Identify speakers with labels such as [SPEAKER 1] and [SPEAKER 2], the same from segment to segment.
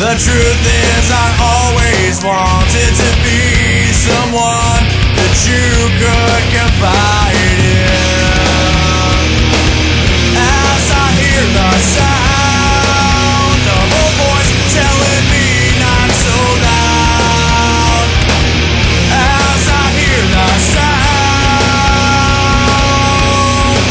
[SPEAKER 1] The truth is I always wanted to be someone that you could confide in. As I hear the sound of a voice telling me not so loud. As I hear the sound,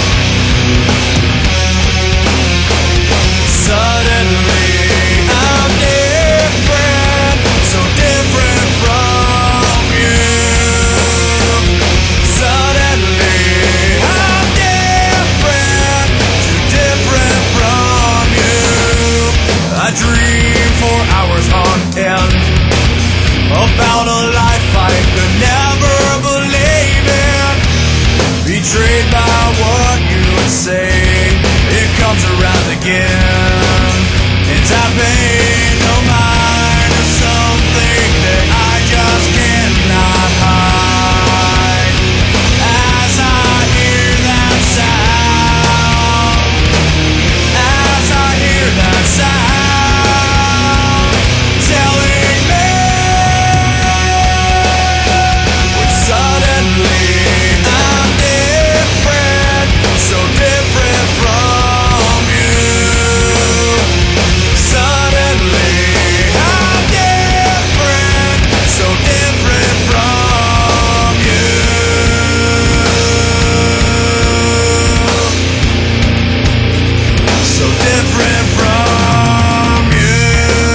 [SPEAKER 1] suddenly I'm different, so different from you. Suddenly I'm different, too different from you. I dream for hours on end about a life I could never believe in. Betrayed by what you would say, it comes around again. And I pay no mind to something that I just cannot hide. As I hear that sound, as I hear that sound, telling me when suddenly I'm different, so different from you. Suddenly I'm different, so different from you. So different from you.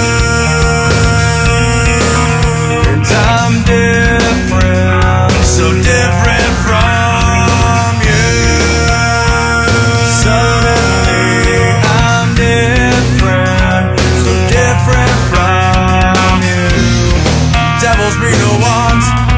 [SPEAKER 1] And I'm different, so different from you. Suddenly I'm different, so different from you. Devils be the ones